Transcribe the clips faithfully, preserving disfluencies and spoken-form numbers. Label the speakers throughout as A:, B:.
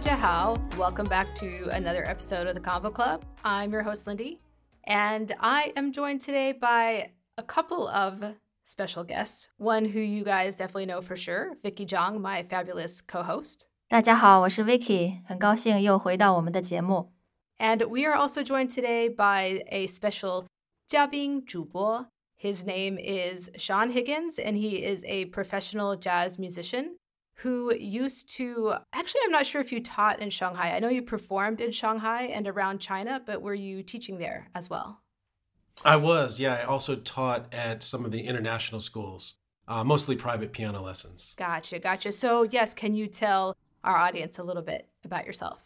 A: 家好. Welcome back to another episode of the Convo Club. I'm your host, Lindy, and I am joined today by a couple of special guests. One who you guys definitely know for sure, Vicky Zhang, my fabulous co-host.
B: 大家好，我是 Vicky， 很高兴又回到我们的节目。
A: And we are also joined today by a special 嘉宾主播. His name is Sean Higgins, and he is a professional jazz musician who used to, actually, I'm not sure if you taught in Shanghai. I know you performed in Shanghai and around China, but were you teaching there as well?
C: I was, yeah. I also taught at some of the international schools, uh, mostly private piano lessons.
A: Gotcha, gotcha. So, yes, can you tell our audience a little bit about yourself?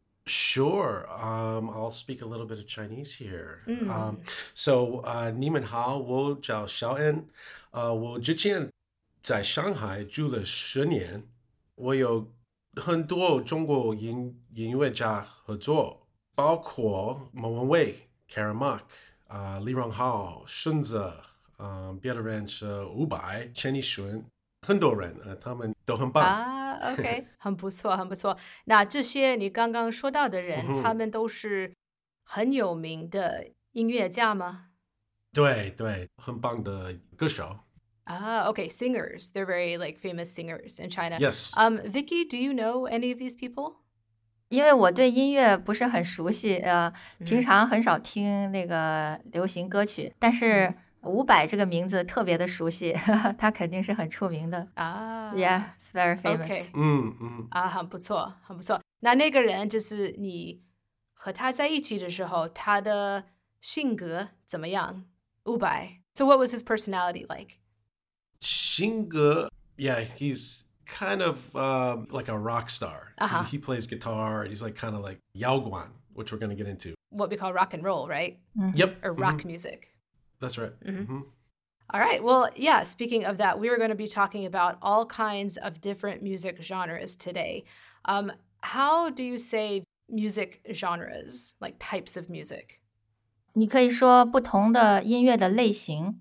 C: Sure. Um, I'll speak a little bit of Chinese here.
A: Mm.
C: Um, so, uh, 你们好，我叫小恩。呃，我之前在上海住了十年，我有很多中国音音乐家合作，包括莫文蔚、Karen Mok、啊、李荣浩、顺子，嗯，别的人是伍佰、陈奕迅，很多人，呃，他们都很棒。
A: 啊 OK 很不错很不错那这些你刚刚说到的人、嗯、他们都是很有名的音乐家吗？
C: 对对很棒的歌手。
A: Ah, okay, singers. They're very like famous singers in China.
C: Yes.
A: Um, Vicky, do you know any of these people?
B: 因为我对音乐不是很熟悉，呃，平常很少听那个流行歌曲，但是伍佰这个名字特别的熟悉，他肯定是很出名的
A: 啊。
B: Yeah, it's very famous.
A: Okay.
C: 嗯嗯
A: 啊，很不错，很不错。那那个人就是你和他在一起的时候，他的性格怎么样？伍佰。So what was his personality like?
C: 性格 yeah, he's kind of uh, like a rock star.
A: Uh-huh.
C: He, he plays guitar, and he's like kind of like 摇滚, which we're going to get into.
A: What we call rock and roll, right?
B: Mm-hmm.
C: Yep.
A: Or rock
C: mm-hmm.
A: music.
C: That's right.
A: Mm-hmm.
C: Mm-hmm.
A: All right. Well, yeah, speaking of that, we are going to be talking about all kinds of different music genres today. Um, how do you say music genres, like types of music?
B: 你可以说不同的音乐的类型。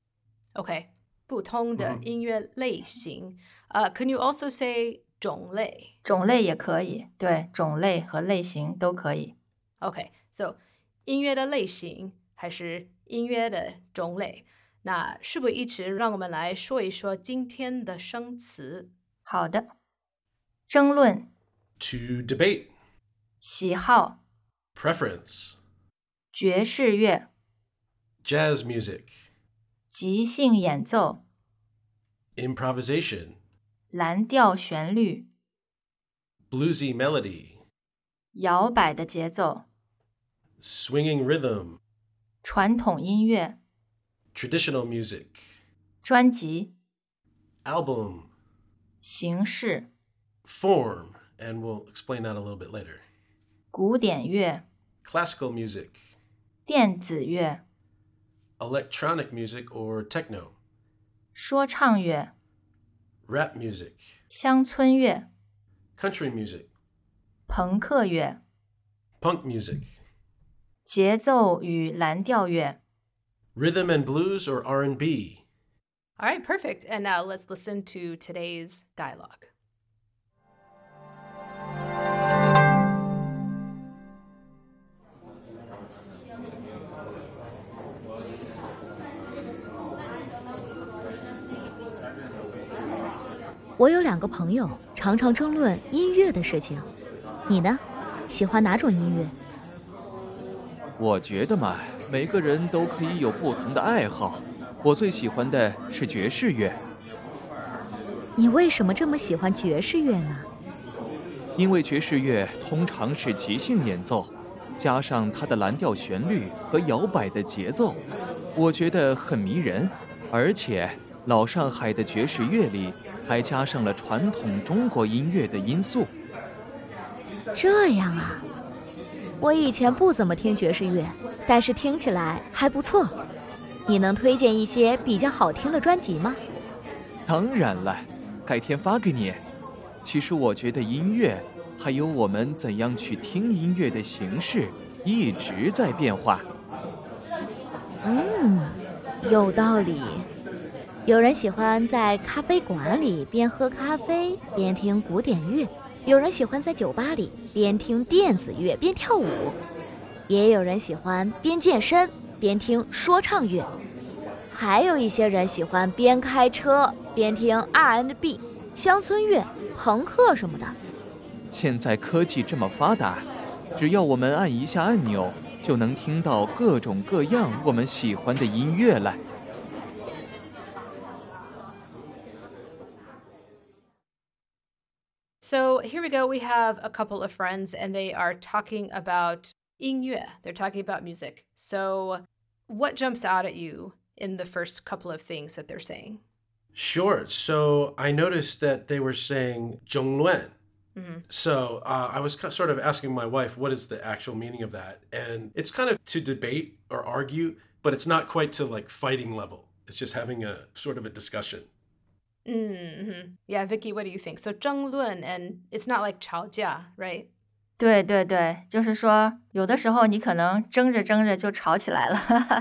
A: Okay. 不同的音乐类型。Uh, can you also say 种类？
B: 种类也可以，对，种类和类型都可以。
A: Okay. So 音乐的类型还是音乐的种类？那事不宜迟，让我们来说一说今天的生词。
B: 好的，争论
C: To debate.
B: 喜好
C: Preference.
B: 爵士乐
C: Jazz music.
B: 即兴演奏
C: Improvisation.
B: 蓝调旋律
C: Bluesy melody.
B: 摇摆的节奏
C: Swinging rhythm.
B: 传统音乐
C: Traditional music.
B: 专辑
C: Album.
B: 形式
C: Form. And we'll explain that a little bit later.
B: 古典乐
C: Classical music.
B: 电子乐
C: Electronic music or techno.
B: 说唱乐
C: Rap music.
B: 乡村乐
C: Country music.
B: 朋克乐
C: Punk music.
B: 节奏与蓝调乐
C: Rhythm and blues or R and B.
A: All right, perfect. And now let's listen to today's dialogue.
D: 我有两个朋友，常常争论音乐的事情。你呢？喜欢哪种音乐？
E: 我觉得嘛，每个人都可以有不同的爱好。我最喜欢的是爵士乐。
D: 你为什么这么喜欢爵士乐呢？
E: 因为爵士乐通常是即兴演奏，加上它的蓝调旋律和摇摆的节奏，我觉得很迷人。而且老上海的爵士乐里还加上了传统中国音乐的因素。
D: 这样啊，我以前不怎么听爵士乐，但是听起来还不错。你能推荐一些比较好听的专辑吗？
E: 当然了，改天发给你。其实我觉得音乐还有我们怎样去听音乐的形式一直在变化。
D: 嗯，有道理。有人喜欢在咖啡馆里边喝咖啡边听古典乐， 有人喜欢在酒吧里边听电子乐边跳舞，也有人喜欢边健身边听说唱乐，还有一些人喜欢边开车边听 R and B、乡村乐、朋克什么的。
E: 现在科技这么发达，只要我们按一下按钮，就能听到各种各样我们喜欢的音乐来。
A: So here we go. We have a couple of friends, and they are talking about 音乐. They're talking about music. So what jumps out at you in the first couple of things that they're saying?
C: Sure. So I noticed that they were saying 中乱. Mm-hmm. So uh, I was sort of asking my wife, what is the actual meaning of that? And it's kind of to debate or argue, but it's not quite to like fighting level. It's just having a sort of a discussion.
A: Mm-hmm. Yeah, Vicky, what do you think? So 争论 and it's not like 吵架, right?
B: 对对对，就是说有的时候你可能争着争着就吵起来了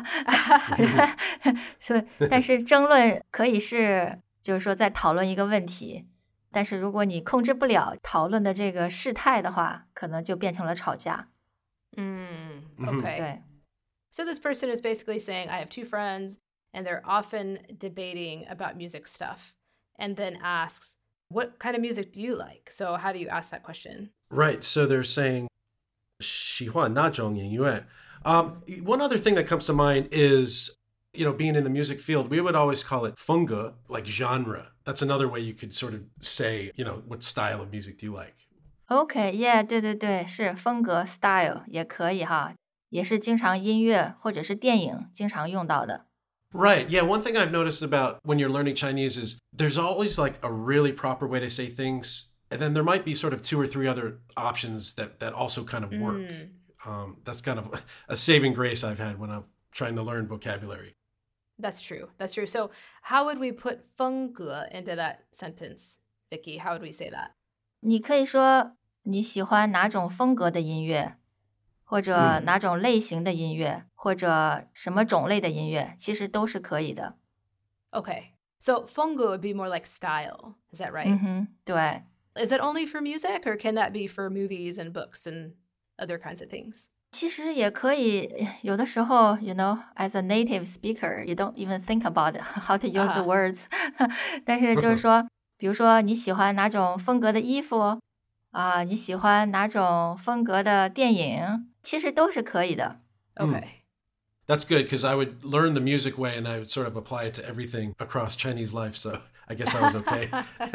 B: 所以但是争论可以是就是说在讨论一个问题，但是如果你控制不了讨论的这个事态的话，可能就变成了吵架。
A: 嗯 okay.
B: 对。
A: So this person is basically saying, I have two friends and they're often debating about music stuff, and then asks, what kind of music do you like? So how do you ask that question?
C: Right. So they're saying 喜欢哪种音乐? Um, one other thing that comes to mind is, you know, being in the music field, we would always call it 风格, like genre. That's another way you could sort of say, you know, what style of music do you like?
B: Okay, yeah, 对对对，是风格 style 也可以哈，也是经常音乐或者是电影经常用到的。
C: Right. Yeah. One thing I've noticed about when you're learning Chinese is there's always like a really proper way to say things. And then there might be sort of two or three other options that, that also kind of work. Mm. Um, that's kind of a saving grace I've had when I'm trying to learn vocabulary.
A: That's true. That's true. So how would we put 风格 into that sentence, Vicky? How would we say that?
B: 你可以说你喜欢哪种风格的音乐，或者哪种类型的音乐，嗯、或者什么种类的音乐，其实都是可以的。
A: Okay. So 风格 would be more like style. Is that right?
B: 嗯哼，对。
A: Is it only for music, or can that be for movies and books and other kinds of things?
B: 其实也可以，有的时候 you know, as a native speaker, you don't even think about how to use the words. 但是就是说，比如说你喜欢哪种风格的衣服啊，你喜欢哪种风格的电影，其实都是可以的。
A: Okay.
C: That's good, because I would learn the music way and I would sort of apply it to everything across Chinese life. So I guess I was okay.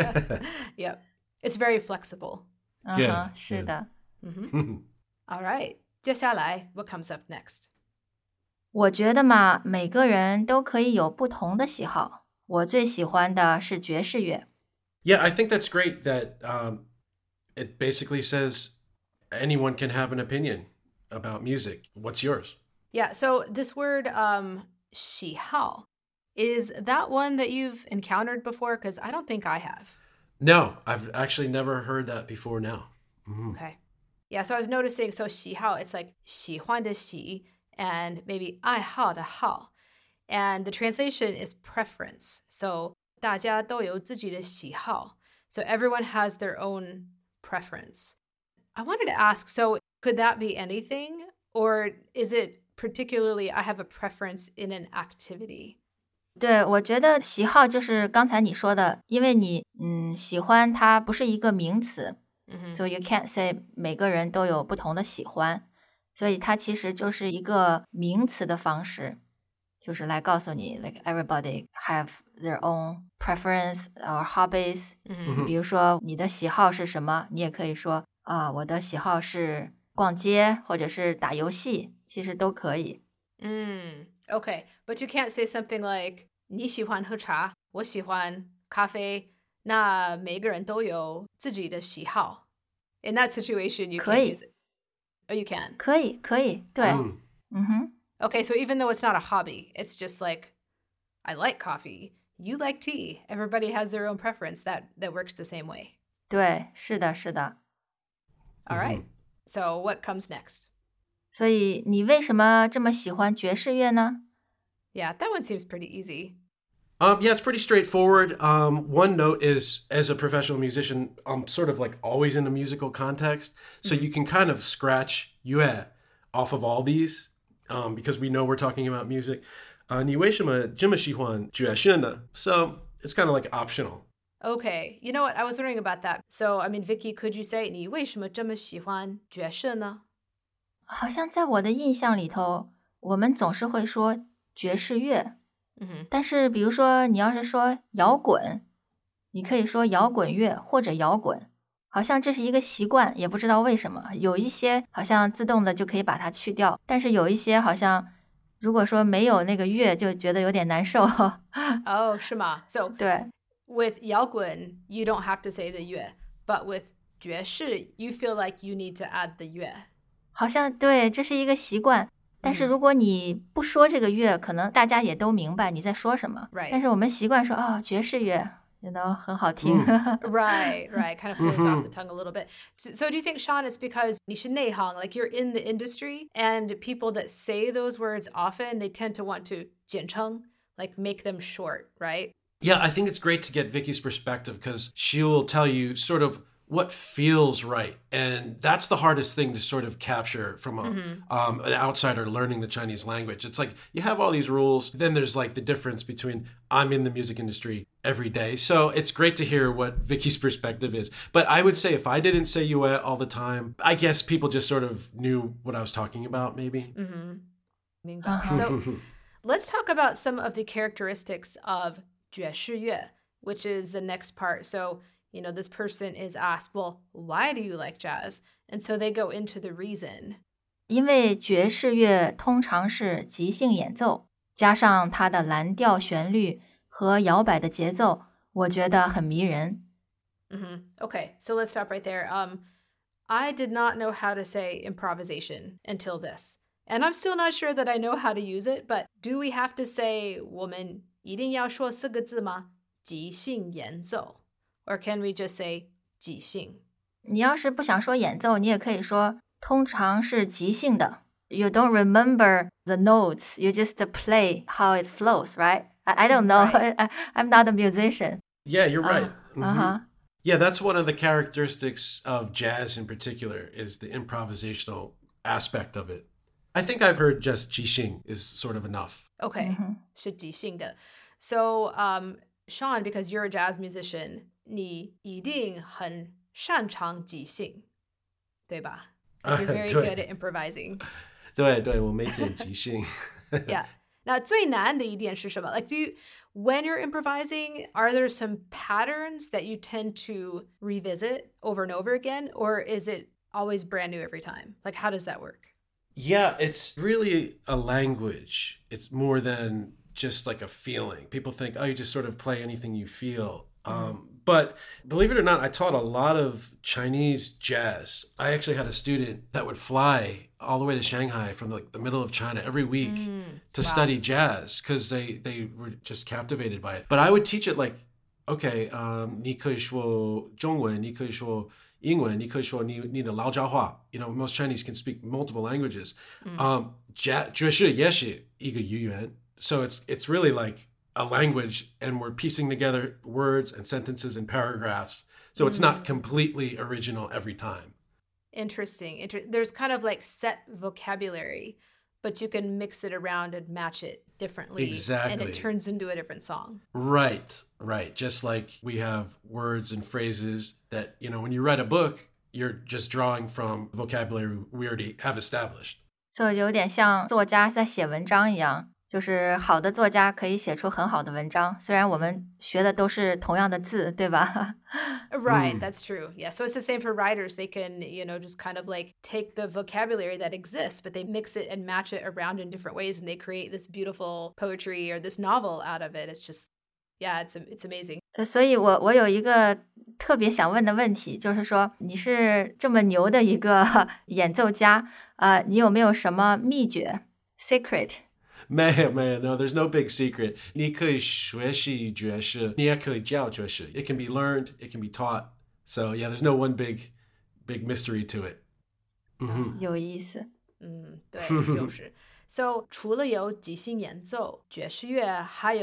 A: Yep. It's very flexible.
C: Good.
B: Uh-huh, 是的。
A: Mm-hmm. All right. 接下来 what comes up next?
B: 我觉得嘛，每个人都可以有不同的喜好。我最喜欢的是爵士乐。
C: Yeah, I think that's great that um, it basically says anyone can have an opinion about music. What's yours?
A: Yeah, so this word um, 喜好, is that one that you've encountered before? Because I don't think I have.
C: No, I've actually never heard that before now. Mm-hmm.
A: Okay. Yeah, so I was noticing, so 喜好, it's like 喜欢的喜 and maybe 爱好的好. And the translation is preference. So 大家都有自己的喜好. So everyone has their own preference. I wanted to ask, so could that be anything? Or is it particularly I have a preference in an activity?
B: 对，我觉得喜好就是刚才你说的，因为你嗯喜欢它不是一个名词，
A: Mm-hmm.
B: so you can't say 每个人都有不同的喜欢，所以它其实就是一个名词的方式，就是来告诉你 like everybody have their own preference or hobbies.
A: Mm-hmm.
B: 比如说你的喜好是什么，你也可以说啊，我的喜好是逛街或者是打游戏，其实都可以。
A: Mm, okay, but you can't say something like 你喜欢喝茶，我喜欢咖啡，那每个人都有自己的喜好。In that situation, you can't use it. Oh, you can.
B: 可以，可以，对。
C: Mm.
B: 嗯哼。
A: Okay, so even though it's not a hobby, it's just like, I like coffee, you like tea. Everybody has their own preference. That that works the same way.
B: 对，是的，是的。
A: All right. So what comes next?
B: 所以你为什么这么喜欢爵士乐呢？
A: Yeah, that one seems pretty easy.
C: Um, yeah, it's pretty straightforward. Um, one note is, as a professional musician, I'm sort of like always in a musical context. So mm-hmm. you can kind of scratch yue off of all these um, because we know we're talking about music. Uh, 你为什么这么喜欢爵士呢? So it's kind of like optional.
A: Okay, you know what? I was wondering about that. So, I mean, Vicky, could you say 你为什么这么喜欢爵士呢？
B: 好像在我的印象里头，我们总是会说爵士乐。
A: 嗯，
B: 但是比如说你要是说摇滚，你可以说摇滚乐或者摇滚，好像这是一个习惯，也不知道为什么，有一些好像自动的就可以把它去掉，但是有一些好像如果说没有那个乐就觉得有点难受。
A: 哦，是吗？ So
B: 对
A: with 摇滚 you don't have to say the 乐 but with 爵士 you feel like you need to add the 乐。
B: 好像对，这是一个习惯。但是如果你不说这个乐，可能大家也都明白你在说什么。
A: Right.
B: 但是我们习惯说哦，爵士乐 you know 很好听。
A: Right, right. Kind of flows off the tongue a little bit. So, so do you think, Sean, it's because 你是内行, like you're in the industry, and people that say those words often, they tend to want to 简称, like make them short, right?
C: Yeah, I think it's great to get Vicky's perspective because she will tell you sort of what feels right. And that's the hardest thing to sort of capture from a, mm-hmm. um, an outsider learning the Chinese language. It's like you have all these rules. Then there's like the difference between I'm in the music industry every day. So it's great to hear what Vicky's perspective is. But I would say if I didn't say yue all the time, I guess people just sort of knew what I was talking about maybe.
A: Mm-hmm. So let's talk about some of the characteristics of 爵士乐, which is the next part. So you know, this person is asked, well, why do you like jazz? And so they go into the reason.
B: 因为爵士乐通常是即兴演奏，加上它的蓝调旋律和摇摆的节奏，我觉得很迷人。
A: Mm-hmm. Okay, so let's stop right there. Um, I did not know how to say improvisation until this. And I'm still not sure that I know how to use it, but do we have to say 我们一定要说四个字吗？即兴演奏。Or can we just say 即兴？
B: 你要是不想说演奏，你也可以说通常是即兴的。You don't remember the notes, you just play how it flows, right? I, I don't know.
A: Right.
B: I, I'm not a musician.
C: Yeah, you're right.
B: Uh, uh-huh.
C: Mm-hmm. Yeah, that's one of the characteristics of jazz in particular is the improvisational aspect of it. I think I've heard just 即兴 is sort of enough.
A: Okay, mm-hmm. 是即兴的. So, um, Sean, because you're a jazz musician, 你一定很擅长即兴，对吧? You're very good at improvising.
C: 对对，我每天即兴。
A: Yeah. 那最难的一点是什么? Like, do you, when you're improvising, are there some patterns that you tend to revisit over and over again, or is it always brand new every time? Like, how does that work?
C: Yeah, it's really a language. It's more than just like a feeling. People think, oh, you just sort of play anything you feel. Um, but believe it or not, I taught a lot of Chinese jazz. I actually had a student that would fly all the way to Shanghai from like the middle of China every week mm, to wow. study jazz because they, they were just captivated by it. But I would teach it like, okay, um, 你可以说中文, 你可以说英文, 你可以说你你的老家话. You know, most Chinese can speak multiple languages. Mm. Um, 爵士也是一个语言. So it's it's really like a language, and we're piecing together words and sentences and paragraphs. So it's not completely original every time.
A: Interesting. Inter- There's kind of like set vocabulary, but you can mix it around and match it differently.
C: Exactly.
A: And it turns into a different song.
C: Right, right. Just like we have words and phrases that, you know, when you write a book, you're just drawing from vocabulary we already have established.
B: So 有点像作家在写文章一样。就是好的作家可以写出很好的文章，虽然我们学的都是同样的字，对吧？
A: Right, that's true. Yeah, so it's the same for writers. They can, you know, just kind of like take the vocabulary that exists, but they mix it and match it around in different ways, and they create this beautiful poetry or this novel out of it. It's just, yeah, it's it's amazing.
B: 所以我我有一个特别想问的问题，就是说你是这么牛的一个演奏家，呃，你有没有什么秘诀 secret？
C: Man, man, no, there's no big secret. 你可以学习爵士，你也可以教爵士. It can be learned, it can be taught. So yeah, there's no one big, big mystery to it. Mm-hmm.
B: 有意思。
A: 嗯，对，就是。So 除了有即兴演奏，爵士乐还有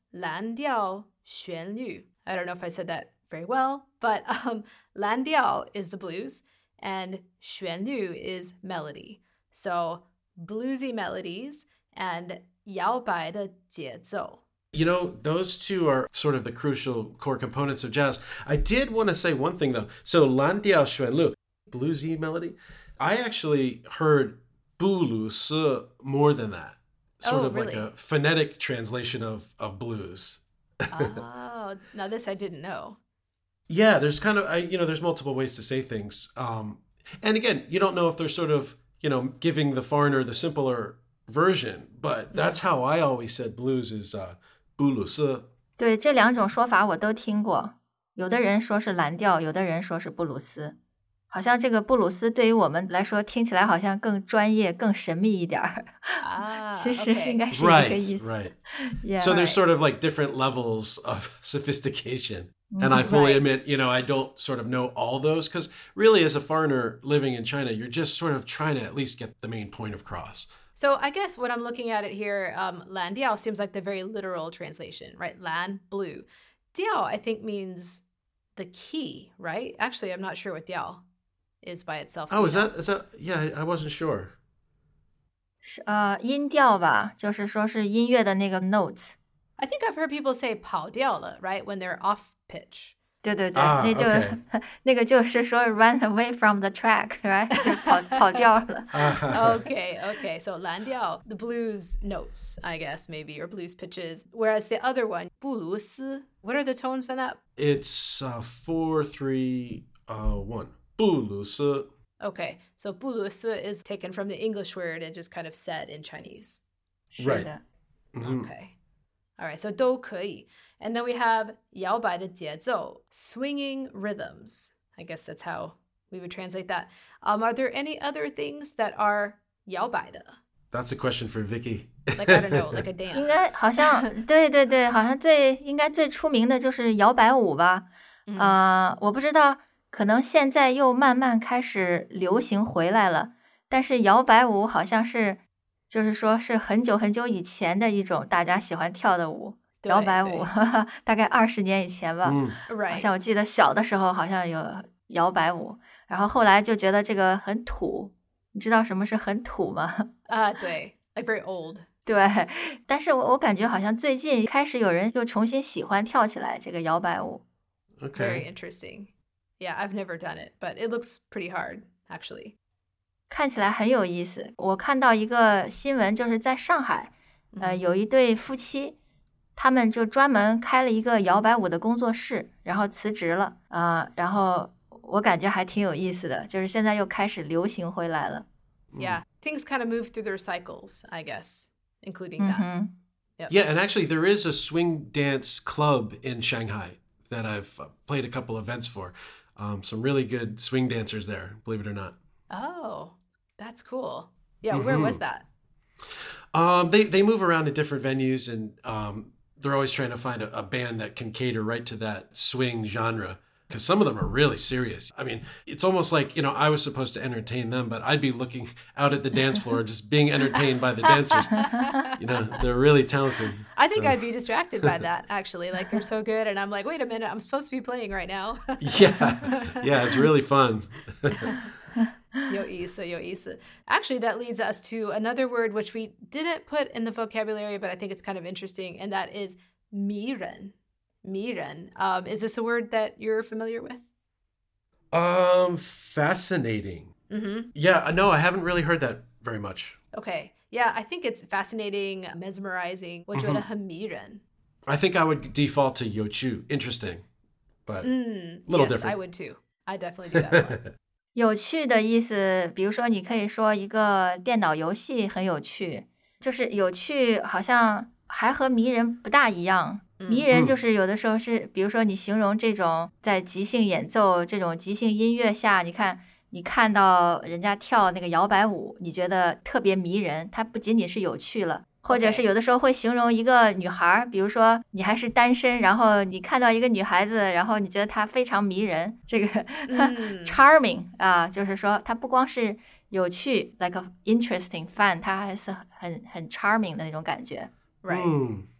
A: 蓝调旋律. I don't know if I said that very well, but um, 蓝调 is the blues and 旋律 is melody. So bluesy melodies and 摇摆的节奏.
C: You know, those two are sort of the crucial core components of jazz. I did want to say one thing, though. So, 蓝调旋律, bluesy melody. I actually heard 布鲁斯 more than that. Sort
A: Oh,
C: of
A: really?
C: like a phonetic translation of, of blues.
A: Oh, now this I didn't know.
C: Yeah, there's kind of, I, you know, there's multiple ways to say things. Um, and again, you don't know if they're sort of, you know, giving the foreigner the simpler version, but that's how I always said blues is uh, 布鲁斯.
B: 对，这两种说法我都听过，有的人说是蓝调，有的人说是布鲁斯。好像这个布鲁斯对于我们来说听起来好像更专业、更神秘一点儿。
A: Ah,
B: 其实
A: okay.
B: 应该是一个
C: Right,
B: 意思。
C: right.
B: Yeah.
C: So there's
A: Right.
C: sort of like different levels of sophistication. And I fully
A: Right.
C: admit, you know, I don't sort of know all those because really as a foreigner living in China, you're just sort of trying to at least get the main point across.
A: So I guess when I'm looking at it here, um, 蓝调 seems like the very literal translation, right? 蓝, blue. 调, I think, means the key, right? Actually, I'm not sure what 调 is by itself.
C: Oh, is
A: Do you know?
C: that, is that, yeah, I I wasn't sure.
B: 是呃，音调吧，就是说是音乐的那个 notes。
A: I think I've heard people say 跑调了, right? When they're off pitch.
B: 对对对，
C: 啊
B: 那就
C: OK
B: 那个就是说 run away from the track，right？ 就跑跑调了。
A: Okay, okay. So 蓝调, the blues notes, I guess, maybe, or blues pitches. Whereas the other one, 布鲁斯, what are the tones on that?
C: It's uh, four, three, uh, one. 布鲁斯.
A: Okay, so 布鲁斯 is taken from the English word and just kind of said in Chinese.
B: 是
C: Right.
B: 的，
C: Mhm.
A: Okay. All right, so 都可以. And then we have 摇摆的节奏, swinging rhythms. I guess that's how we would translate that. Um, are there any other things that are 摇摆的?
C: That's a question for Vicky.
A: Like, I don't know, like a
B: 应该
A: dance.
B: 好像对对对，好像最应该最出名的就是摇摆舞吧。
A: 嗯
B: 呃，我不知道，可能现在又慢慢开始流行回来了。但是摇摆舞好像是，就是说是很久很久以前的一种大家喜欢跳的舞，
A: 对
B: 摇摆舞
A: 对，
B: 大概二十年以前吧。
C: Mm.
B: 好
A: Right.
B: 像我记得小的时候好像有摇摆舞，然后后来就觉得这个很土。你知道什么是很土吗？
A: Uh, 对, like very old.
B: 对，但是我我感觉好像最近开始有人又重新喜欢跳起来这个摇摆舞。
A: Very
C: Okay.
A: interesting. Yeah, I've never done it, but it looks pretty hard, actually.
B: 看起来很有意思。我看到一个新闻，就是在上海，呃，有一对夫妻，他们就专门开了一个摇摆舞的工作室，然后辞职了啊、呃然后我感觉还挺有意思的，就是现在又开始流行回来了。
A: Yeah, things kind of move through their cycles, I guess, including
B: 嗯
A: that.
B: 哼，
C: Yeah, and actually there is a swing dance club in Shanghai that I've uh, played a couple events for. Um, some really good swing dancers there, believe it or not.
A: Oh, that's cool. Yeah, where was that?
C: Um, they they move around to different venues, and um, they're always trying to find a, a band that can cater right to that swing genre. Because some of them are really serious. I mean, it's almost like, you know, I was supposed to entertain them, but I'd be looking out at the dance floor, just being entertained by the dancers. You know, they're really talented.
A: I think
C: So-
A: I'd be distracted by that, actually. Like, they're so good, and I'm like, wait a minute, I'm supposed to be playing right now.
C: Yeah, yeah, it's really fun.
A: 有意思, 有意思. Actually, that leads us to another word which we didn't put in the vocabulary, but I think it's kind of interesting, and that is 迷人. 迷人. Um, is this a word that you're familiar with?
C: Um, fascinating.
A: Mm-hmm.
C: Yeah, no, I haven't really heard that very much.
A: Okay. Yeah, I think it's fascinating, mesmerizing. 我觉得很迷人.
C: I think I would default to Yochu. Interesting, but
A: Mm,
C: little
A: yes,
C: different.
A: I would too. I definitely do that one.
B: 有趣的意思，比如说你可以说一个电脑游戏很有趣，就是有趣好像还和迷人不大一样。迷人就是有的时候是，比如说你形容这种在即兴演奏、这种即兴音乐下，你看你看到人家跳那个摇摆舞，你觉得特别迷人，它不仅仅是有趣了。或者是有的时候会形容一个女孩，比如说你还是单身，然后你看到一个女孩子，然后你觉得她非常迷人，这个、
A: 嗯
B: charming 啊，就是说她不光是有趣 like a interesting fun，她还是很很 charming 的那种感觉。
A: Right.
C: Hmm.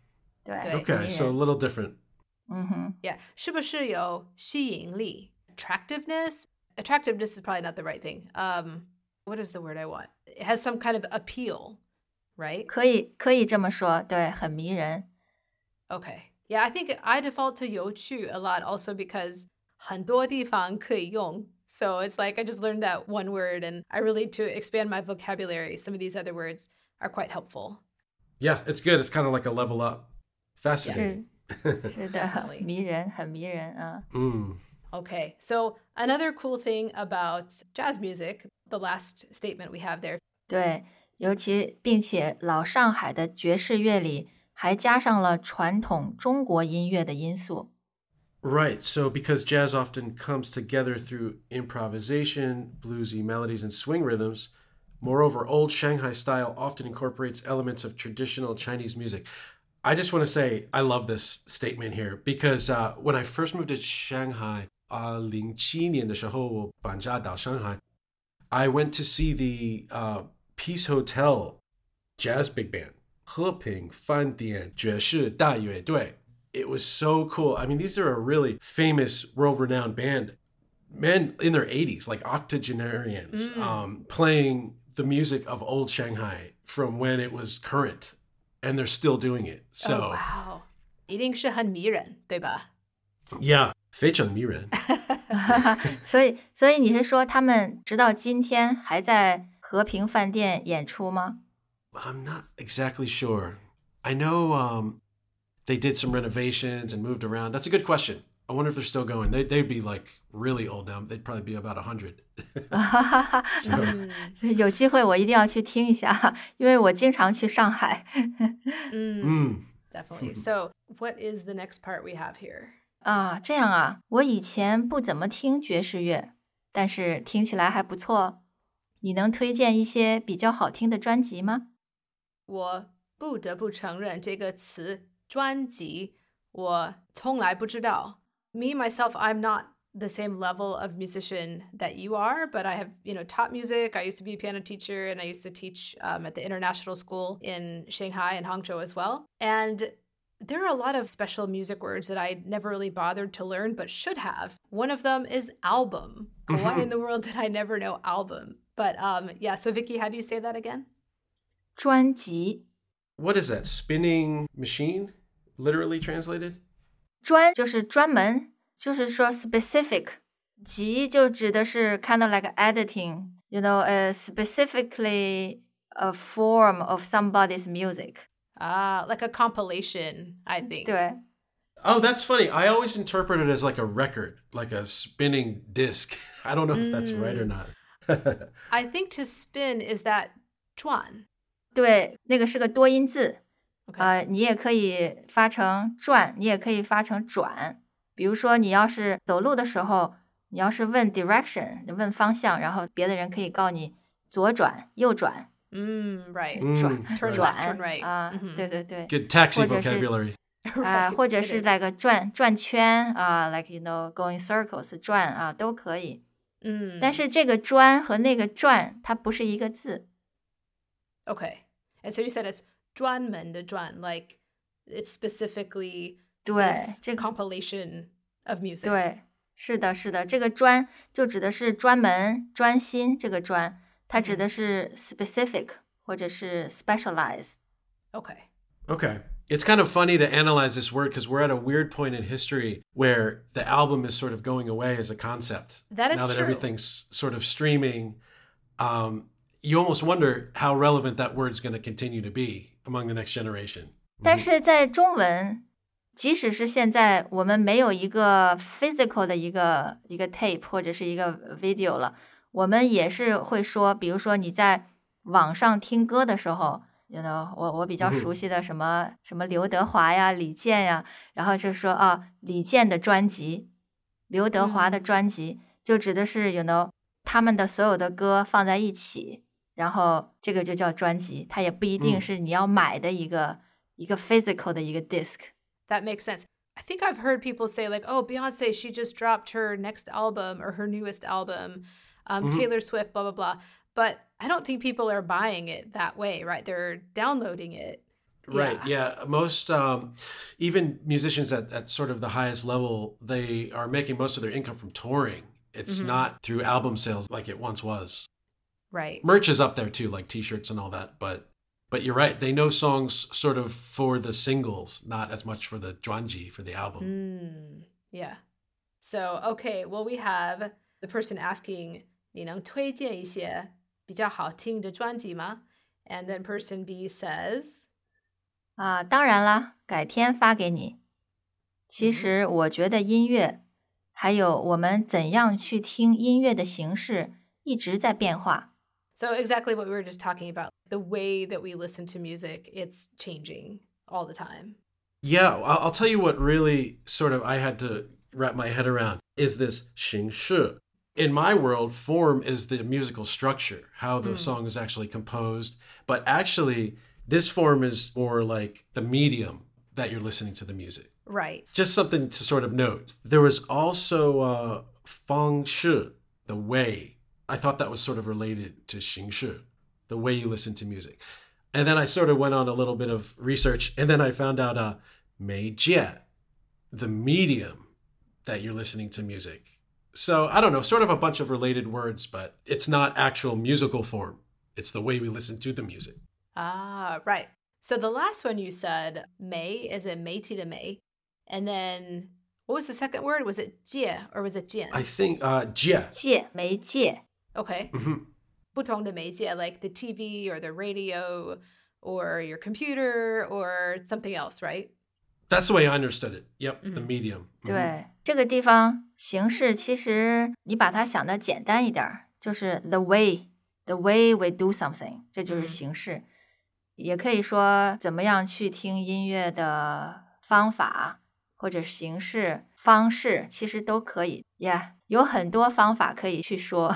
B: 对
C: Okay,
B: 迷
C: so a
B: 人
C: little different.
B: 嗯哼
A: Yeah. 是不是有吸引力 attractiveness? Attractiveness is probably not the right thing. Um, what is the word I want? It has some kind of appeal, right?
B: 可以可以这么说，对，很迷人。
A: Okay. Yeah, I think I default to 有趣 a lot also because 很多地方可以用. So it's like I just learned that one word and I really, to expand my vocabulary, some of these other words are quite helpful.
C: Yeah, it's good. It's kind of like a level up. Fascinating.
B: 是是的
A: Definitely.
B: 迷人，很迷人啊。
C: Mm.
A: Okay, so another cool thing about jazz music, the last statement we have there.
B: 对，尤其并且老上海的爵士乐里还加上了传统中国音乐的因素。
C: Right. So because jazz often comes together through improvisation, bluesy melodies, and swing rhythms, moreover, old Shanghai style often incorporates elements of traditional Chinese music. I just want to say I love this statement here because uh, when I first moved to Shanghai, uh, 零七年的时候我搬家到上海, I went to see the uh, Peace Hotel Jazz Big Band, 和平饭店爵士大乐队. It was so cool. I mean, these are a really famous, world-renowned band. Men in their eighties, like octogenarians,
A: Mm.
C: um, playing the music of old Shanghai from when it was current. And they're still doing it. So,
A: Oh, wow. 一定是很迷人，对吧？
C: yeah, 非常迷人。
B: 所以，所以你是说他们直到今天还在和平饭店演出吗？
C: I'm not exactly sure. I know um, they did some renovations and moved around. That's a good question. I wonder if they're still going. They, they'd be like really old now. They'd probably be about one hundred.
B: 有机会我一定要去听一下，因为我经常去上海。
A: Mm,
C: Mm.
A: definitely. So, what is the next part we have here?
B: 啊，这样啊，我以前不怎么听爵士乐，但是听起来还不错。你能推荐一些比较好听的专辑吗？
A: 我不得不承认这个词专辑我从来不知道. Me myself, I'm not the same level of musician that you are, but I have, you know, taught music. I used to be a piano teacher and I used to teach um, at the international school in Shanghai and Hangzhou as well. And there are a lot of special music words that I never really bothered to learn, but should have. One of them is album. Why in the world did I never know album? But um, yeah, so Vicky, how do you say that again?
B: 专辑
C: What is that? Spinning machine? Literally translated?
B: 专就是专门，就是说 specific， 集就指的是 kind of like editing, you know, uh, specifically a form of somebody's music.
A: Ah, like a compilation, I think.
B: 对
C: Oh, that's funny. I always interpret it as like a record, like a spinning disc. I don't know if that's right or not.
A: I think to spin is that 转.
B: 对，那个是个多音字。
A: Okay.
B: 呃，你也可以发成转，你也可以发成转。比如说，你要是走路的时候，你要是问 direction， 你问方向，然后别的人可以告你左转、右转、
A: Mm, right.
C: Mm,
A: Turn
C: right.
A: left, turn
B: 转
A: right.
B: 啊，
A: Mhm.
B: 对对对，
C: Good taxi
B: 或者是
C: vocabulary.
B: 啊，
A: Right,
B: 或者
A: it
B: 是
A: is.
B: 那个转转圈啊，like you know going circles 转啊都可以。
A: Mm.
B: 但是这个专和那个转它不是一个字。
A: Okay. And so you said it's 专门的专, like it's specifically
B: 对，
A: this
B: 这个
A: compilation of music.
B: 对，是的，是的，这个专就指的是专门、专心这个专，它指的是 specific 或者是 specialize。
A: Okay.
C: Okay. It's kind of funny to analyze this word because we're at a weird point in history where the album is sort of going away as a concept.
A: That is
C: now that
A: true.
C: everything's sort of streaming, um, you almost wonder how relevant that word's going to continue to be among the next generation.
B: 但是在中文，即使是现在我们没有一个 physical 的一个一个 tape 或者是一个 video 了，我们也是会说，比如说你在网上听歌的时候。You know, 我我比较熟悉的什么、嗯、什么刘德华呀、李健呀，然后就说啊，李健的专辑、刘德华的专辑，嗯、就指的是 you know 他们的所有的歌放在一起，然后这个就叫专辑，它也不一定是你要买的一个、嗯、一个 physical 的一个 disc。
A: That makes sense. I think I've heard people say like, oh, Beyonce, she just dropped her next album or her newest album. Um, mm-hmm. Taylor Swift, blah, blah, blah. But I don't think people are buying it that way, right? They're downloading it.
C: Right.
A: Yeah.
C: Yeah. Most, um, even musicians at, at sort of the highest level, they are making most of their income from touring. It's
A: Mhm.
C: not through album sales like it once was.
A: Right.
C: Merch is up there too, like T-shirts and all that. But but you're right. They know songs sort of for the singles, not as much for the zhuanji, for the album.
A: Mm, yeah. So, okay, well, we have the person asking, 你能推荐一些比较好听的专辑吗? And then person B says,
B: 啊，当然啦，改天发给你。其实我觉得音乐，还有我们怎样去听音乐的形式，一直在变化。
A: So exactly what we were just talking about. The way that we listen to music, it's changing all the time.
C: Yeah, I'll, I'll tell you what really sort of I had to wrap my head around is this 形式. In my world, form is the musical structure, how the
A: Mm.
C: song is actually composed. But actually, this form is more like the medium that you're listening to the music.
A: Right.
C: Just something to sort of note. There was also uh, 方式, the way. I thought that was sort of related to 形式, the way you listen to music. And then I sort of went on a little bit of research, and then I found out uh, 媒介, the medium that you're listening to music. So I don't know, sort of a bunch of related words, but it's not actual musical form. It's the way we listen to the music.
A: Ah, right. So the last one you said, 媒, is it 媒体的媒? And then what was the second word? Was it 介 or was it 见?
C: I think uh, 介.
B: 介媒介
A: Okay.
C: Mhm.
A: 不同的媒介, like the T V or the radio or your computer or something else, right?
C: That's the way I understood it. Yep, the
A: Mhm.
C: medium. Mhm.
B: 对，这个地方形式其实你把它想的简单一点儿，就是 the way the way we do something， 这就是形式。也可以说怎么样去听音乐的方法或者形式方式，其实都可以。Yeah， 有很多方法可以去说。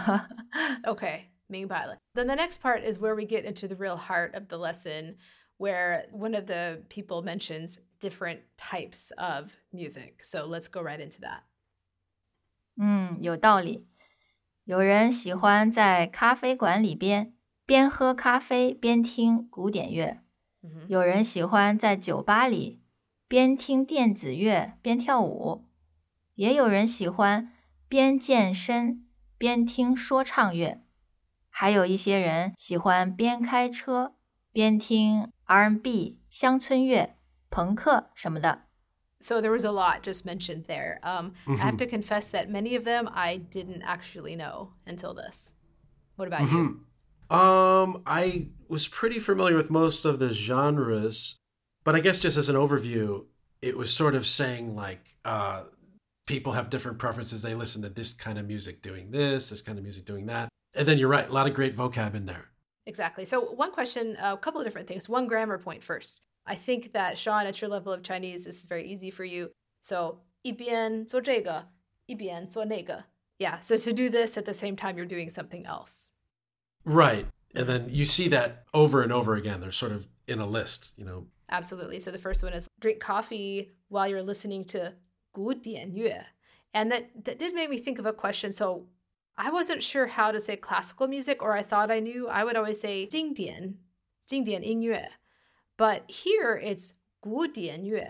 A: Okay, 明白了. Then the next part is where we get into the real heart of the lesson, where one of the people mentions different types of music. So let's go right into that.
B: 嗯，有道理。有人喜欢在咖啡馆里边边喝咖啡边听古典乐，
A: Mhm.
B: 有人喜欢在酒吧里边听电子乐边跳舞，也有人喜欢边健身边听说唱乐，还有一些人喜欢边开车边听 R and B、乡村乐、朋克什么的。
A: So there was a lot just mentioned there. Um, I have to confess that many of them I didn't actually know until this. What about you?
C: Mhm. Um, I was pretty familiar with most of the genres, but I guess just as an overview, it was sort of saying like uh, people have different preferences. They listen to this kind of music doing this, this kind of music doing that. And then you're right, a lot of great vocab in there.
A: Exactly. So one question, a couple of different things. One grammar point first. I think that, Sean, at your level of Chinese, this is very easy for you. So, 一边做这个，一边做那个. Yeah, so to do this at the same time, you're doing something else.
C: Right. And then you see that over and over again. They're sort of in a list, you know.
A: Absolutely. So the first one is drink coffee while you're listening to 古典乐. And that, that did make me think of a question. So I wasn't sure how to say classical music, or I thought I knew. I would always say 经典,经典音乐. But here it's 古典乐.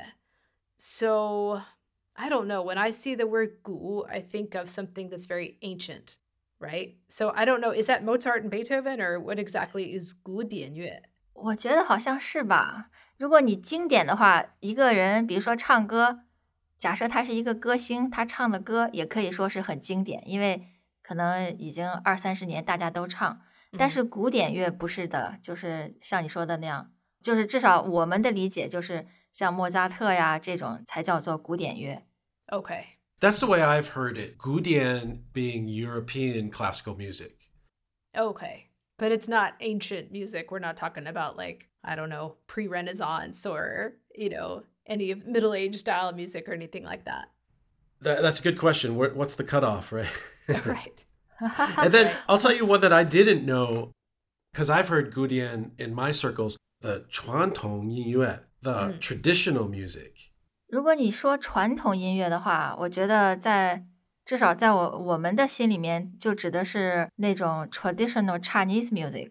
A: So I don't know. When I see the word 古, I think of something that's very ancient, right? So I don't know. Is that Mozart and Beethoven, or what exactly is 古典乐?
B: 我觉得好像是吧。如果你经典的话，一个人比如说唱歌，假设他是一个歌星，他唱的歌也可以说是很经典，因为可能已经二三十年大家都唱。但是古典乐不是的，就是像你说的那样，就是至少我们的理解就是像莫扎特呀这种才叫做古典乐。
A: Okay.
C: That's the way I've heard it. 古典 being European classical music.
A: Okay. But it's not ancient music. We're not talking about, like, I don't know, pre-Renaissance or, you know, any of middle-age style music or anything like that.
C: That, that's a good question. Where, what's the cutoff, right?
A: Right.
C: And then I'll tell you one that I didn't know, because I've heard 古典 in my circles, the 传统音乐, the
A: Mm.
C: traditional music.
B: 如果你说传统音乐的话，我觉得在至少在我我们的心里面，就指的是那种 traditional Chinese music。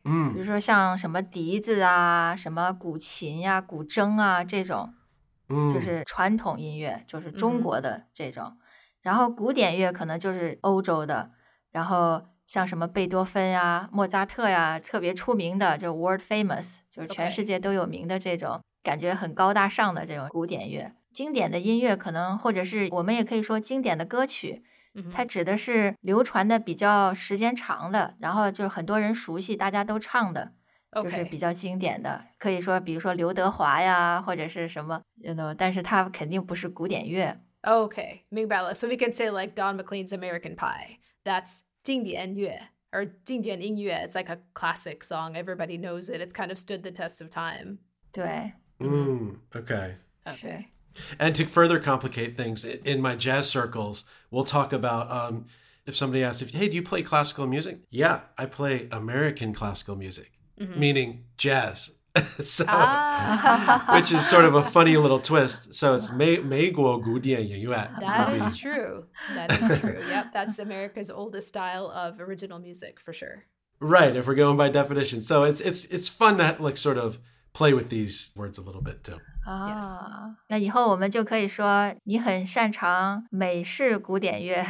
C: 嗯
B: 比如说像什么笛子啊、什么古琴呀、古筝啊这种，就
C: 嗯
B: 是传统音乐，就是中
A: 嗯哼
B: 国的这种。然后古典乐可能就是欧洲的，然后像什么贝多芬呀、莫扎特呀，特别出名的，就 world famous，就是全
A: OK
B: 世界都有名的这种感觉很高大上的这种古典乐。经典的音乐可能，或者是我们也可以说经典的歌曲，
A: 嗯哼
B: 它指的是流传的比较时间长的，然后就是很多人熟悉，大家都唱的。就是比
A: OK
B: 较经典的，可以说，比如说刘德华呀，或者是什么，you know，但是它肯定不是古典乐。
A: Okay, 明白了. So we can say like Don McLean's American Pie. That's 经典乐 or 经典音乐. It's like a classic song. Everybody knows it. It's kind of stood the test of time.
B: 对，
C: mm, okay.
A: Okay.
C: And to further complicate things, i- in my jazz circles, we'll talk about um, if somebody asks, if, hey, do you play classical music? Yeah, I play American classical music, meaning jazz. so,
A: Ah,
C: which is sort of a funny little twist. So it's 美美国古典音乐
A: that
C: would
A: is
C: be-
A: true. That is true. Yep, that's America's oldest style of original music for sure.
C: right, if we're going by definition. So it's it's it's fun to like sort of play with these words a little bit too.
B: 啊，那以后我们就可以说你很擅长美式古典乐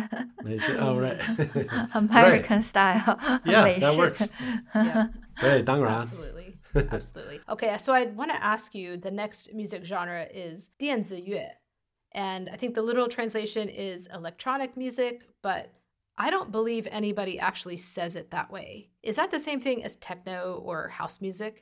C: Oh, right.
B: ，American style，
C: Yeah,
B: 美
C: that
B: 式
C: works.
A: Yep,
C: 对，当然。
A: absolutely. Absolutely. Okay, so I want to ask you the next music genre is 电子乐. And I think the literal translation is electronic music, but I don't believe anybody actually says it that way. Is that the same thing as techno or house music?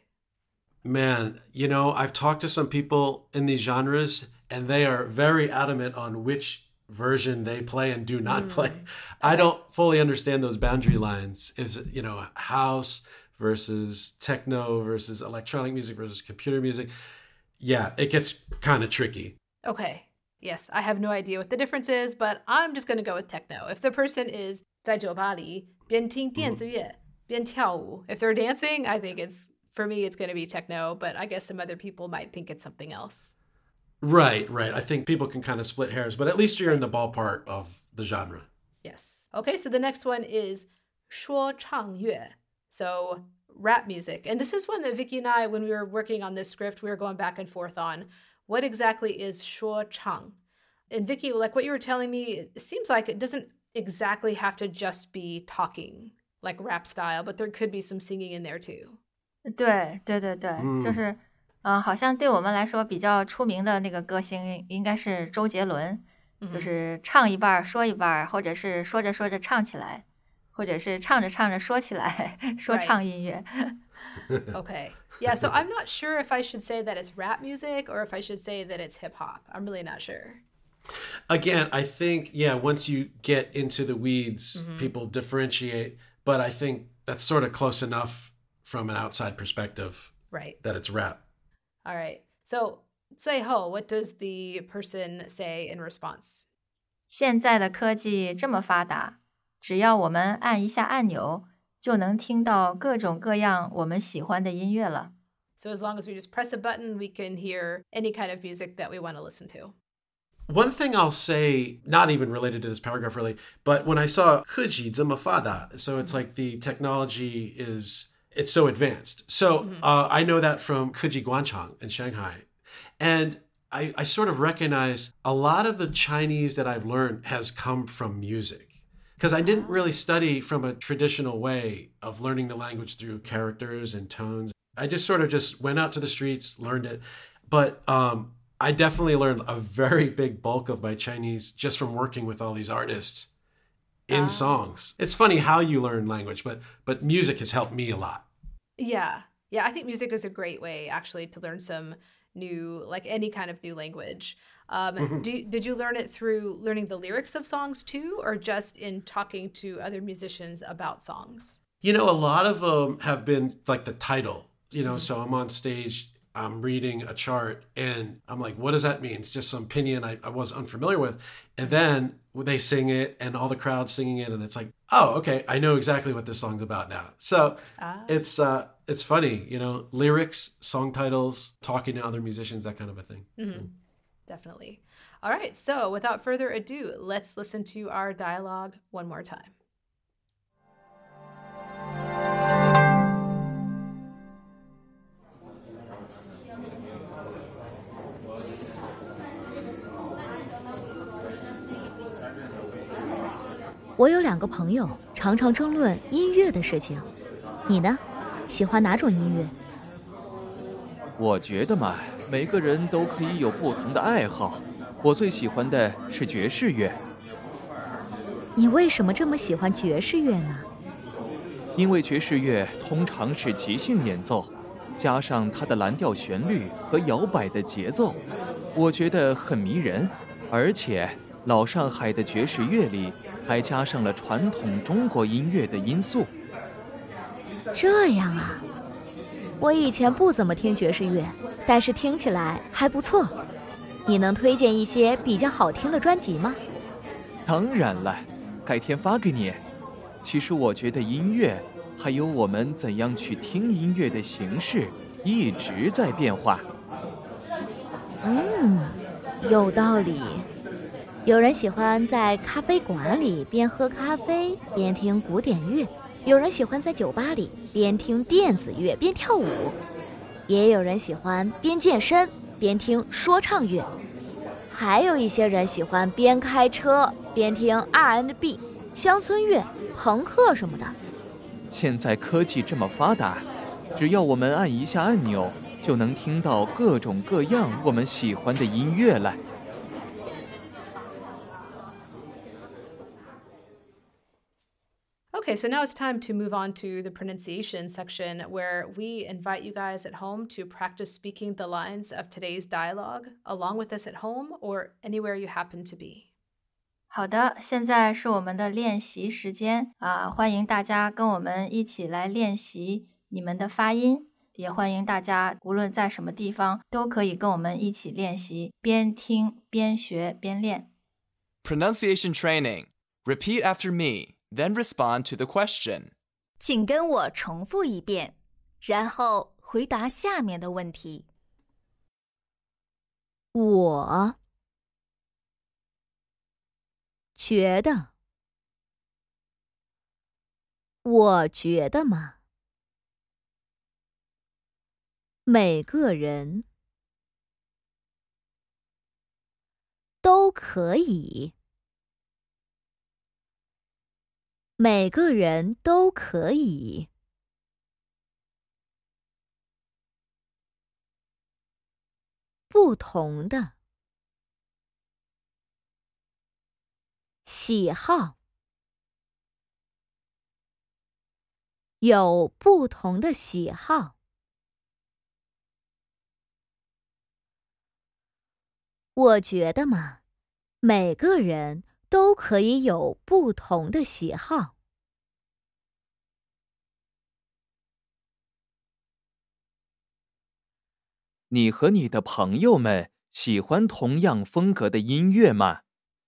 C: Man, you know, I've talked to some people in these genres, and they are very adamant on which version they play and do not play. I don't fully understand those boundary lines. Is it, you know, house versus techno versus electronic music versus computer music? Yeah, it gets kind of tricky.
A: Okay. Yes, I have no idea what the difference is, but I'm just going to go with techno. If the person is 在酒吧里边听电子乐边跳舞, if they're dancing, I think it's, for me, it's going to be techno, but I guess some other people might think it's something else.
C: Right, right. I think people can kind of split hairs, but at least you're in the ballpark of the genre.
A: Yes. Okay, so the next one is 说唱乐. So rap music. And this is one that Vicky and I, when we were working on this script, we were going back and forth on. What exactly is 说唱? And Vicky, like what you were telling me, it seems like it doesn't exactly have to just be talking, like rap style, but there could be some singing in there too.
B: 对对对对，
C: 嗯
B: 就是，嗯、呃，好像对我们来说比较出名的那个歌星应该是周杰伦，就是唱一半儿说一半儿，或者是说着说着唱起来，或者是唱着唱着说起来，说唱音乐。
A: Okay. Yeah, so I'm not sure if I should say that it's rap music or if I should say that it's hip hop. I'm really not sure.
C: Again, I think, yeah, once you get into the weeds, people differentiate. But I think that's sort of close enough from an outside perspective
A: Right.
C: that it's rap.
A: All right. So, 最后, what does the person say in response?
B: 现在的科技这么发达，只要我们按一下按钮，就能听到各种各样我们喜欢的音乐了。
A: So as long as we just press a button, we can hear any kind of music that we want to listen to.
C: One thing I'll say, not even related to this paragraph really, but when I saw 科技这么发达, so it's like the technology is, it's so advanced. So uh, I know that from 科技广场 in Shanghai. And I, I sort of recognize a lot of the Chinese that I've learned has come from music. Because I didn't really study from a traditional way of learning the language through characters and tones. I just sort of just went out to the streets, learned it. But um, I definitely learned a very big bulk of my Chinese just from working with all these artists in songs. It's funny how you learn language, but but music has helped me a lot.
A: Yeah. Yeah, I think music is a great way actually to learn some new, like any kind of new language. Um, do you, did you learn it through learning the lyrics of songs too, or just in talking to other musicians about songs?
C: You know, a lot of them have been like the title, you know, so I'm on stage, I'm reading a chart and I'm like, what does that mean? It's just some pinyin I, I was unfamiliar with. And then they sing it and all the crowd singing it. And it's like, oh, okay, I know exactly what this song's about now. So
A: Ah.
C: it's uh, it's funny, you know, lyrics, song titles, talking to other musicians, that kind of a thing. So.
A: Definitely. All right. So without further ado, let's listen to our dialogue one more time.
D: 我有两个朋友常常争论音乐的事情。你呢？喜欢哪种音乐？
E: 我觉得嘛，每个人都可以有不同的爱好。我最喜欢的是爵士乐。
D: 你为什么这么喜欢爵士乐呢？
E: 因为爵士乐通常是即兴演奏，加上它的蓝调旋律和摇摆的节奏，我觉得很迷人。而且老上海的爵士乐里还加上了传统中国音乐的因素。
D: 这样啊，我以前不怎么听爵士乐，但是听起来还不错。你能推荐一些比较好听的专辑吗？
E: 当然了，改天发给你。其实我觉得音乐还有我们怎样去听音乐的形式一直在变化。
D: 嗯，有道理。有人喜欢在咖啡馆里边喝咖啡边听古典乐，有人喜欢在酒吧里边听电子乐边跳舞，也有人喜欢边健身边听说唱乐，还有一些人喜欢边开车边听 R and B、乡村乐、朋克什么的。
E: 现在科技这么发达，只要我们按一下按钮，就能听到各种各样我们喜欢的音乐了。
A: Okay, so now it's time to move on to the pronunciation section, where we invite you guys at home to practice speaking the lines of today's dialogue along with us at home or anywhere you happen to be.
B: 好的，现在是我们的练习时间啊，欢迎大家跟我们一起来练习你们的发音，也欢迎大家无论在什么地方都可以跟我们一起练习，边听边学边练。
F: Pronunciation training. Repeat after me, then respond to the question.
G: 请跟我重复一遍，然后回答下面的问题。
D: 我觉得，我觉得嘛，每个人都可以，每个人都可以，不同的喜好，有不同的喜好。我觉得嘛，每个人都可以有不同的喜好。
E: 你和你的朋友们喜欢同样风格的音乐吗？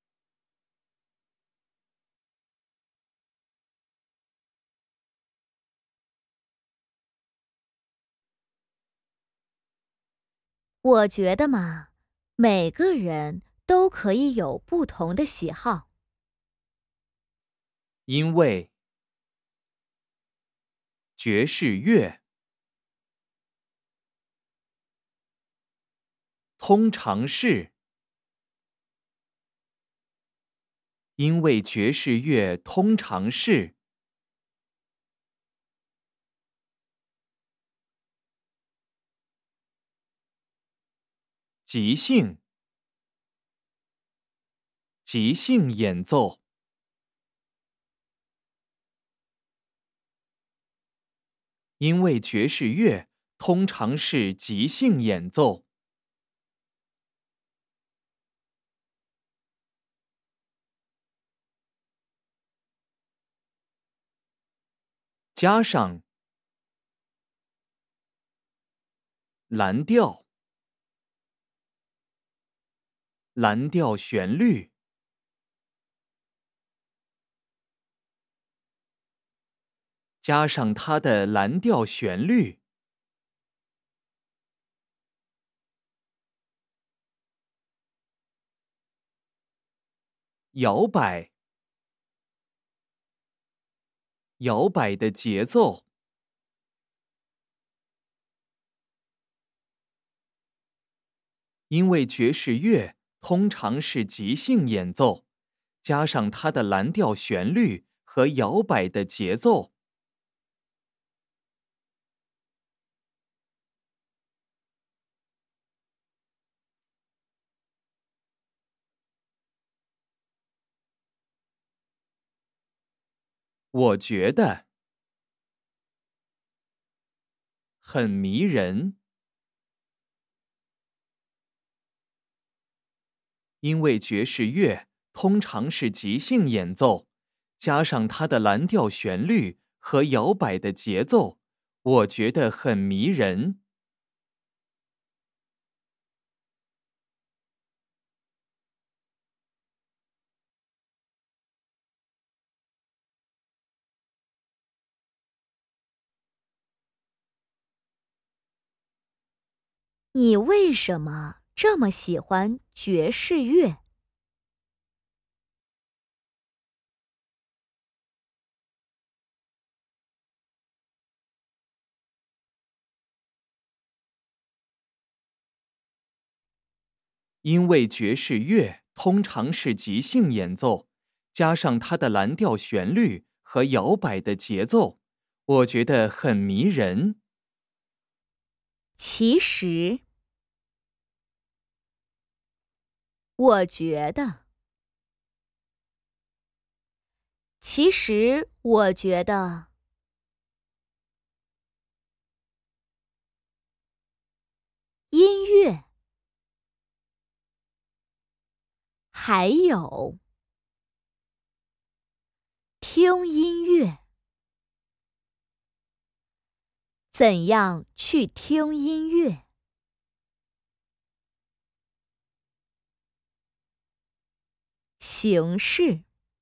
D: 我觉得嘛，每个人都可以有不同的喜好。
E: 因为爵士乐通常是因为爵士乐通常是即兴即兴演奏，因为爵士乐通常是即兴演奏。加上蓝调，蓝调旋律，加上它的蓝调旋律，摇摆，摇摆的节奏，因为爵士乐通常是即兴演奏， 加上它的蓝调旋律和摇摆的节奏。我觉得很迷人，因为爵士乐通常是即兴演奏，加上它的蓝调旋律和摇摆的节奏，我觉得很迷人。
D: 你为什么这么喜欢爵士乐？
E: 因为爵士乐通常是即兴演奏，加上它的蓝调旋律和摇摆的节奏，我觉得很迷人。
D: 其实，我觉得，其实我觉得，音乐还有听音乐，怎样去听音乐？形式。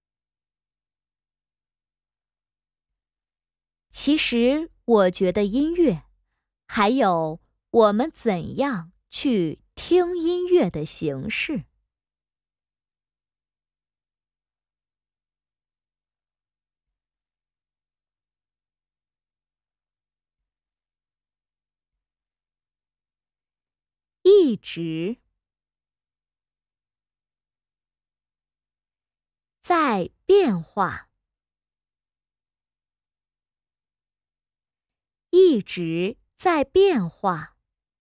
D: 其实我觉得音乐，还有我们怎样去听音乐的形式。一直在变化，一直在变化。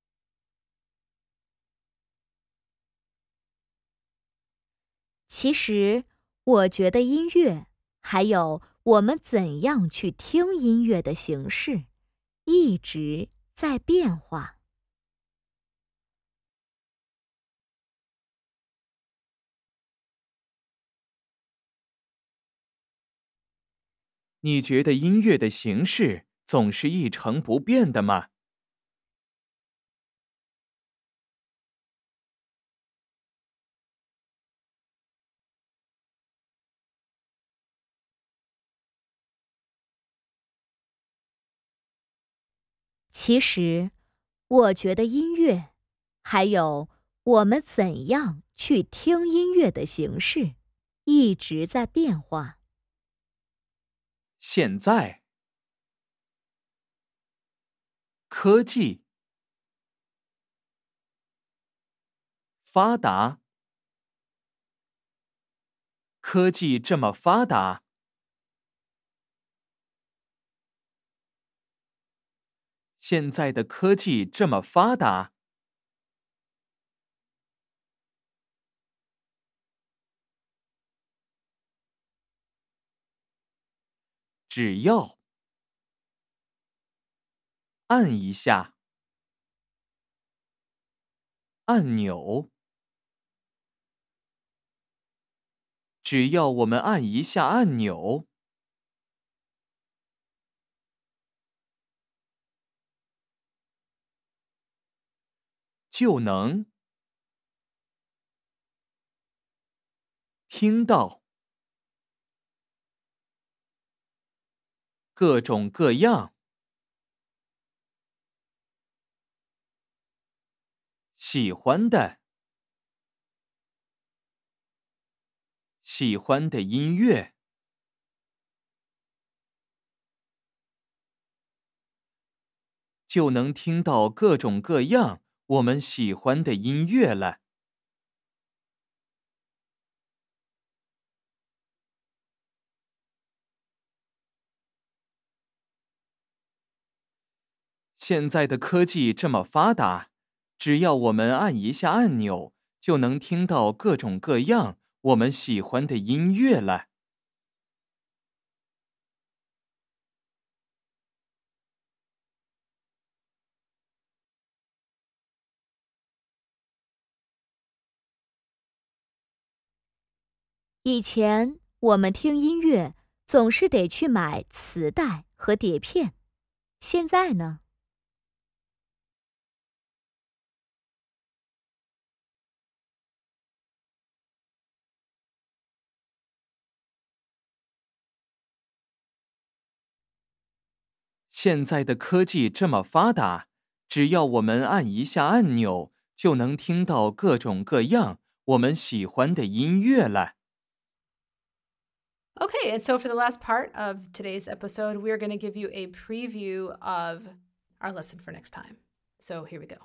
D: 其实，我觉得音乐，还有我们怎样去听音乐的形式，一直在变化。
E: 你觉得音乐的形式总是一成不变的吗？
D: 其实，我觉得音乐，还有我们怎样去听音乐的形式，一直在变化。
E: 现在，科技发达，科技这么发达，现在的科技这么发达，只要按一下按钮，只要我们按一下按钮，就能听到各种各样喜欢的喜欢的音乐，就能听到各种各样我们喜欢的音乐了。 现在的科技这么发达，只要我们按一下按钮，就能听到各种各样我们喜欢的音乐了。
D: 以前我们听音乐总是得去买磁带和碟片，现在呢？
E: 现在的科技这么发达，只要我们按一下按钮，就能听到各种各样我们喜欢的音乐了。
A: Okay, and so for the last part of today's episode, we are going to give you a preview of our lesson for next time. So here we go.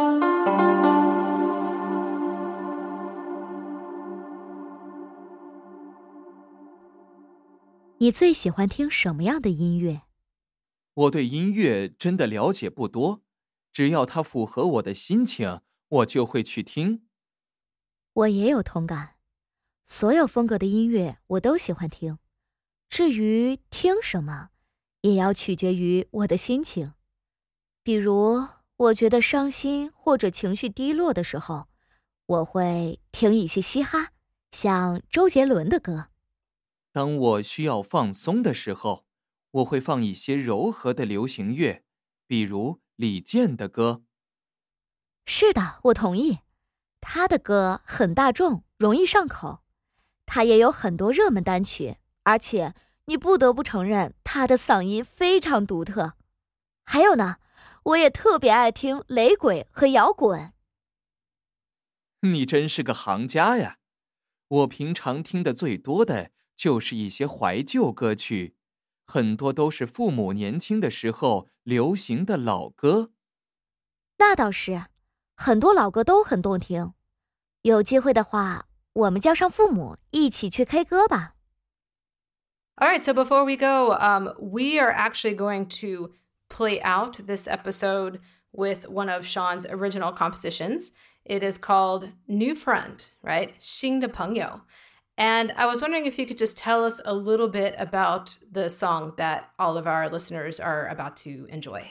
D: 你最喜欢听什么样的音乐？
E: 我对音乐真的了解不多，只要它符合我的心情，我就会去听。
D: 我也有同感，所有风格的音乐我都喜欢听。至于听什么，也要取决于我的心情。比如，我觉得伤心或者情绪低落的时候，我会听一些嘻哈，像周杰伦的歌。
E: 当我需要放松的时候，我会放一些柔和的流行乐，比如李健的歌。
D: 是的，我同意。他的歌很大众，容易上口。他也有很多热门单曲，而且你不得不承认他的嗓音非常独特。还有呢，我也特别爱听雷鬼和摇滚。
E: 你真是个行家呀！我平常听的最多的就是一些怀旧歌曲，很多都是父母年轻的时候流行的老歌。
D: 那倒是，很多老歌都很动听。有机会的话，我们叫上父母一起去 K 歌吧。
A: All right, so before we go, um, we are actually going to play out this episode with one of Sean's original compositions. It is called New Friend, right? 新的朋友. And I was wondering if you could just tell us a little bit about the song that all of our listeners are about to enjoy.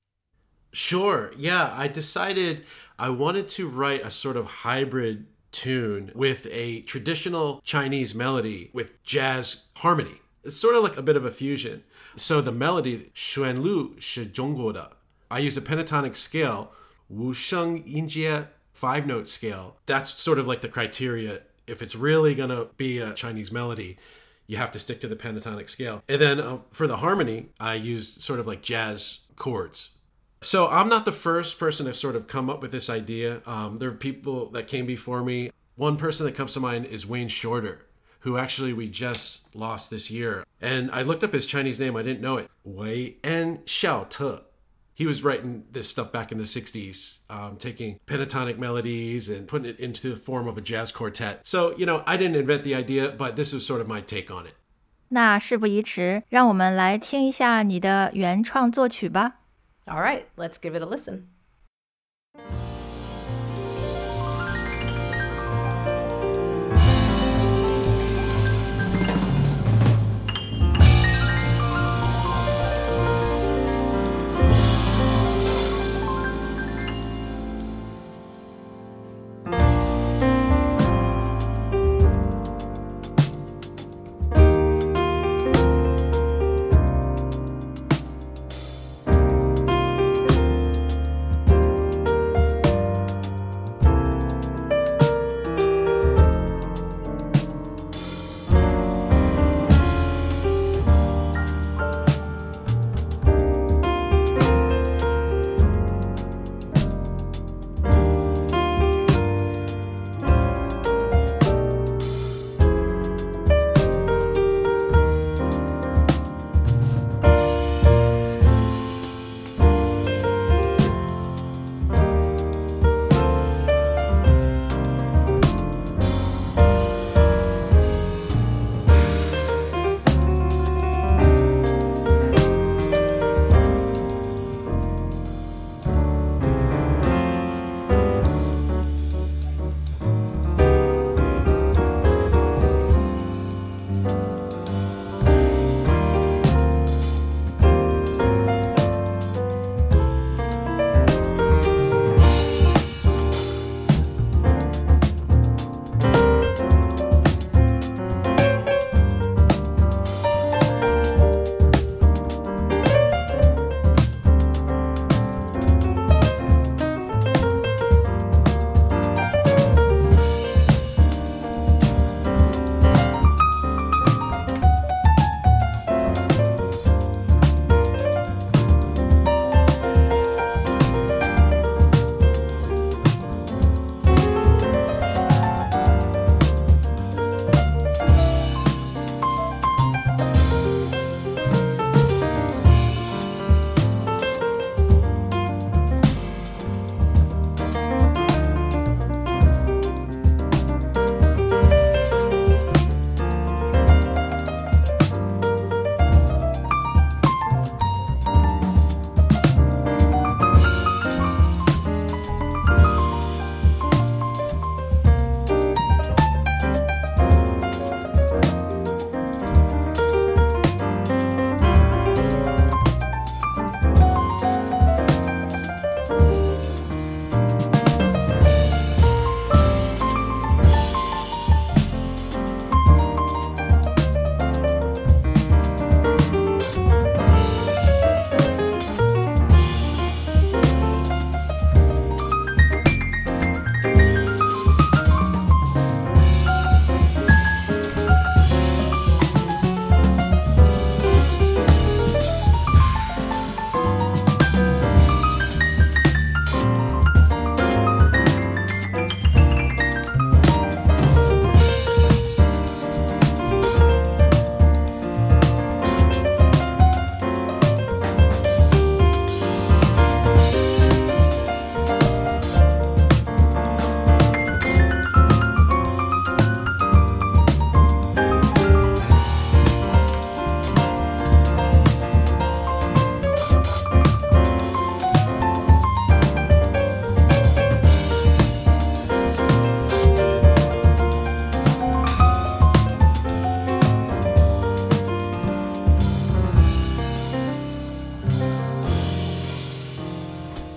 C: Sure. Yeah, I decided I wanted to write a sort of hybrid tune with a traditional Chinese melody with jazz harmony. It's sort of like a bit of a fusion. So the melody, 旋律是中国的. I use a pentatonic scale, 五声音阶, five note scale. That's sort of like the criteria. If it's really going to be a Chinese melody, you have to stick to the pentatonic scale. And then uh, for the harmony, I used sort of like jazz chords. So I'm not the first person to sort of come up with this idea. Um, there are people that came before me. One person that comes to mind is Wayne Shorter, who actually we just lost this year. And I looked up his Chinese name. I didn't know it. Wei En Xiaote. He was writing this stuff back in the sixties, um, taking pentatonic melodies and putting it into the form of a jazz quartet. So, you know, I didn't invent the idea, but this is sort of my take on it.
B: 那事不宜迟，让我们来听一下你的原创作曲吧。
A: All right, let's give it a listen.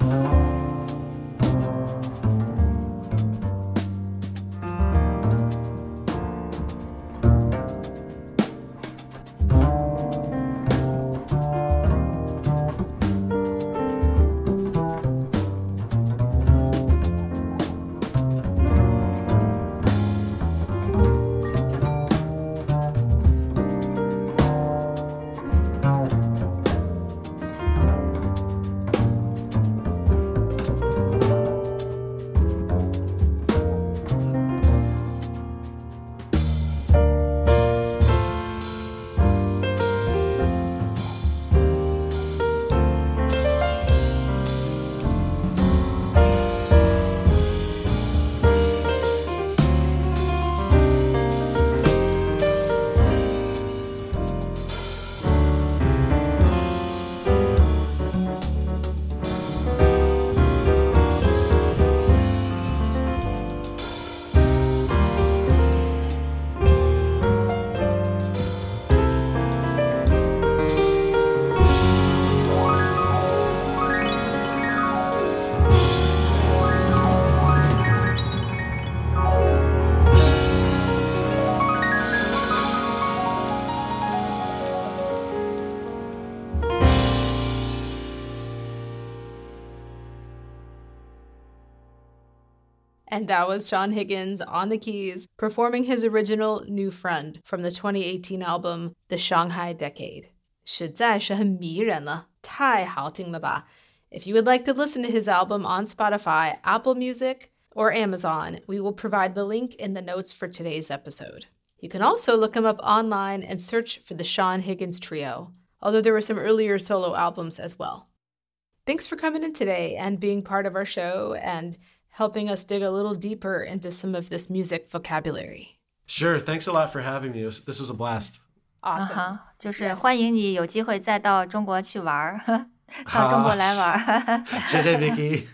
A: And that was Sean Higgins on the keys, performing his original New Friend from the twenty eighteen album, The Shanghai Decade. 实在是很迷人了，太好听了吧? If you would like to listen to his album on Spotify, Apple Music, or Amazon, we will provide the link in the notes for today's episode. You can also look him up online and search for the Sean Higgins Trio, although there were some earlier solo albums as well. Thanks for coming in today and being part of our show and helping us dig a little deeper into some of this music vocabulary.
C: Sure. Thanks a lot for having me. This was a blast.
A: Awesome.
B: Uh-huh. 就是欢迎你有机会再到中国去玩，到中国来玩。
C: 谢谢 Vicky.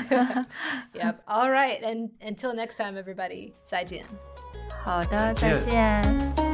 A: Yep. All right. And until next time, everybody. 再见。
B: 好的，再见。